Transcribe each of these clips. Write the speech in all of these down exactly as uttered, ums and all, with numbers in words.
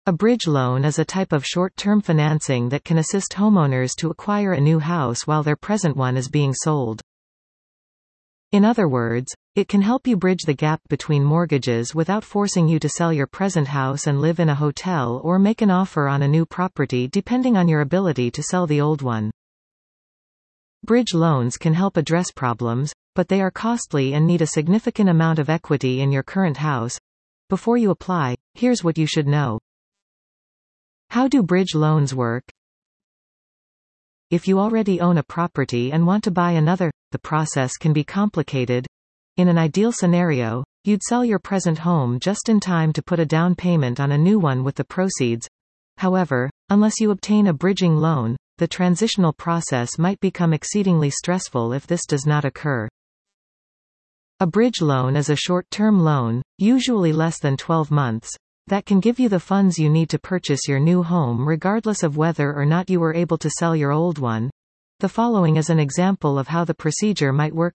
A bridge loan is a type of short-term financing that can assist homeowners to acquire a new house while their present one is being sold. In other words, it can help you bridge the gap between mortgages without forcing you to sell your present house and live in a hotel or make an offer on a new property depending on your ability to sell the old one. Bridge loans can help address problems, but they are costly and need a significant amount of equity in your current house. Before you apply, here's what you should know. How do bridge loans work? If you already own a property and want to buy another, the process can be complicated. In an ideal scenario, you'd sell your present home just in time to put a down payment on a new one with the proceeds. However, unless you obtain a bridging loan, the transitional process might become exceedingly stressful if this does not occur. A bridge loan is a short-term loan, usually less than twelve months, that can give you the funds you need to purchase your new home regardless of whether or not you were able to sell your old one. The following is an example of how the procedure might work.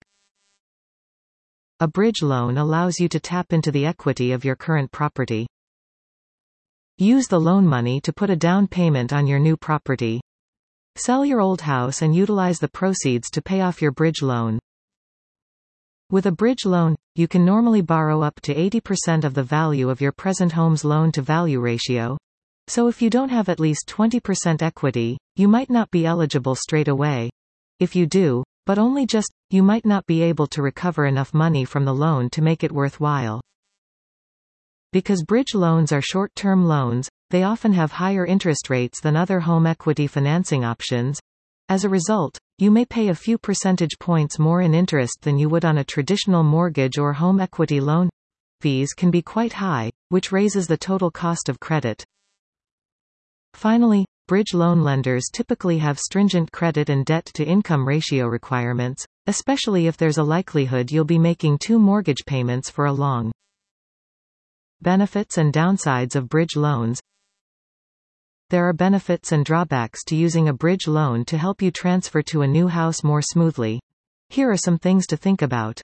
A bridge loan allows you to tap into the equity of your current property. Use the loan money to put a down payment on your new property. Sell your old house and utilize the proceeds to pay off your bridge loan. With a bridge loan, you can normally borrow up to eighty percent of the value of your present home's loan-to-value ratio. So if you don't have at least twenty percent equity, you might not be eligible straight away. If you do, but only just, you might not be able to recover enough money from the loan to make it worthwhile. Because bridge loans are short-term loans, they often have higher interest rates than other home equity financing options. As a result, you may pay a few percentage points more in interest than you would on a traditional mortgage or home equity loan. Fees can be quite high, which raises the total cost of credit. Finally, bridge loan lenders typically have stringent credit and debt-to-income ratio requirements, especially if there's a likelihood you'll be making two mortgage payments for a long. Benefits and downsides of bridge loans. There are benefits and drawbacks to using a bridge loan to help you transfer to a new house more smoothly. Here are some things to think about.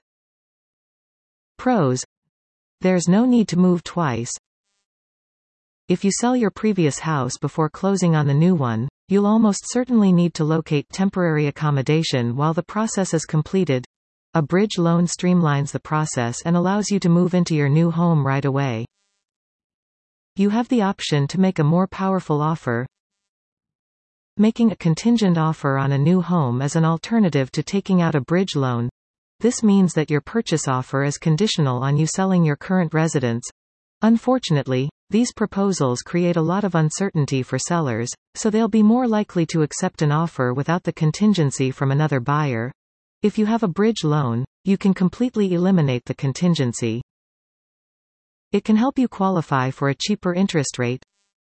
Pros. There's no need to move twice. If you sell your previous house before closing on the new one, you'll almost certainly need to locate temporary accommodation while the process is completed. A bridge loan streamlines the process and allows you to move into your new home right away. You have the option to make a more powerful offer. Making a contingent offer on a new home is an alternative to taking out a bridge loan. This means that your purchase offer is conditional on you selling your current residence. Unfortunately, these proposals create a lot of uncertainty for sellers, so they'll be more likely to accept an offer without the contingency from another buyer. If you have a bridge loan, you can completely eliminate the contingency. It can help you qualify for a cheaper interest rate.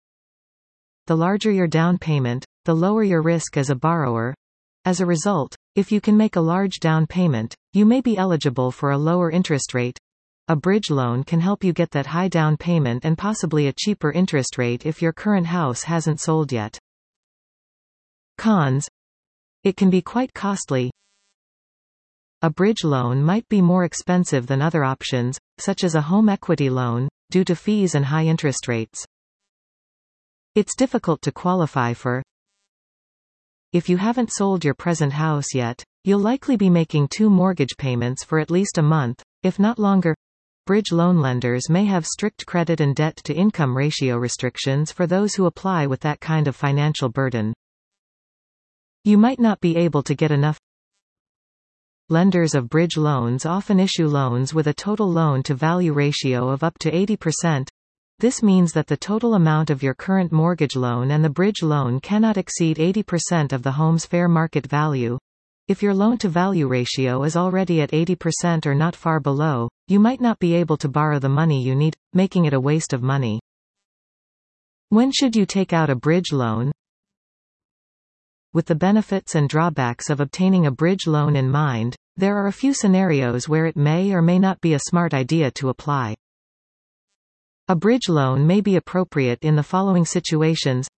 The larger your down payment, the lower your risk as a borrower. As a result, if you can make a large down payment, you may be eligible for a lower interest rate. A bridge loan can help you get that high down payment and possibly a cheaper interest rate if your current house hasn't sold yet. Cons. It can be quite costly. A bridge loan might be more expensive than other options, such as a home equity loan, due to fees and high interest rates. It's difficult to qualify for. If you haven't sold your present house yet, you'll likely be making two mortgage payments for at least a month, if not longer. Bridge loan lenders may have strict credit and debt-to-income ratio restrictions for those who apply with that kind of financial burden. You might not be able to get enough. Lenders of bridge loans often issue loans with a total loan-to-value ratio of up to eighty percent. This means that the total amount of your current mortgage loan and the bridge loan cannot exceed eighty percent of the home's fair market value. If your loan-to-value ratio is already at eighty percent or not far below, you might not be able to borrow the money you need, making it a waste of money. When should you take out a bridge loan? With the benefits and drawbacks of obtaining a bridge loan in mind, there are a few scenarios where it may or may not be a smart idea to apply. A bridge loan may be appropriate in the following situations.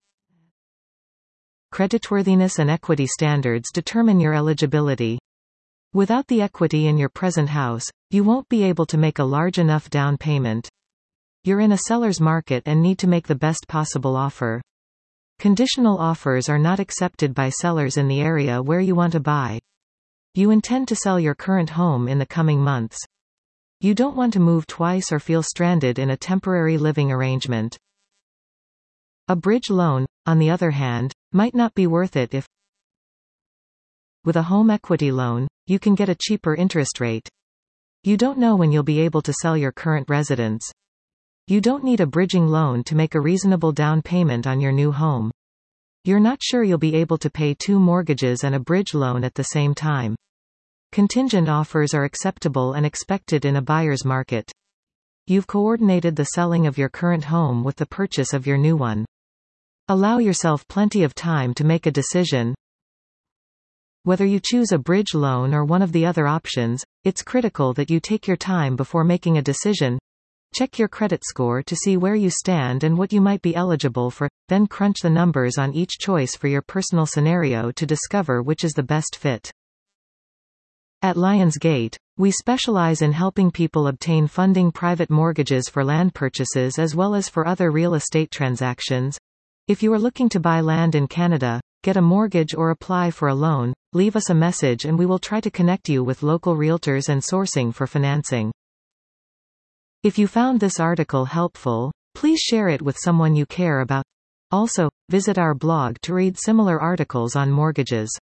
Creditworthiness and equity standards determine your eligibility. Without the equity in your present house, you won't be able to make a large enough down payment. You're in a seller's market and need to make the best possible offer. Conditional offers are not accepted by sellers in the area where you want to buy. You intend to sell your current home in the coming months. You don't want to move twice or feel stranded in a temporary living arrangement. A bridge loan, on the other hand, might not be worth it if, with a home equity loan, you can get a cheaper interest rate. You don't know when you'll be able to sell your current residence. You don't need a bridging loan to make a reasonable down payment on your new home. You're not sure you'll be able to pay two mortgages and a bridge loan at the same time. Contingent offers are acceptable and expected in a buyer's market. You've coordinated the selling of your current home with the purchase of your new one. Allow yourself plenty of time to make a decision. Whether you choose a bridge loan or one of the other options, it's critical that you take your time before making a decision. Check your credit score to see where you stand and what you might be eligible for, then crunch the numbers on each choice for your personal scenario to discover which is the best fit. At Lionsgate, we specialize in helping people obtain funding private mortgages for land purchases as well as for other real estate transactions. If you are looking to buy land in Canada, get a mortgage or apply for a loan, leave us a message and we will try to connect you with local realtors and sourcing for financing. If you found this article helpful, please share it with someone you care about. Also, visit our blog to read similar articles on mortgages.